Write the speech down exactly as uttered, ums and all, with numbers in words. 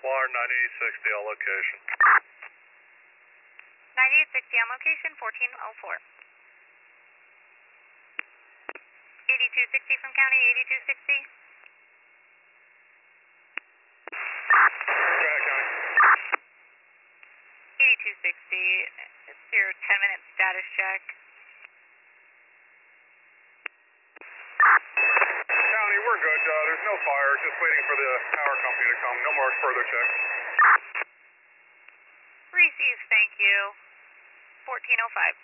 Water ninety-eight sixty on location. ninety-eight sixty on location, fourteen oh four. eighty-two sixty from county, eighty-two sixty. eighty-two sixty, it's your ten minute status check. County, we're good. Uh, there's no fire. Just waiting for the power company to come. No more further checks. Received, thank you. fourteen oh five.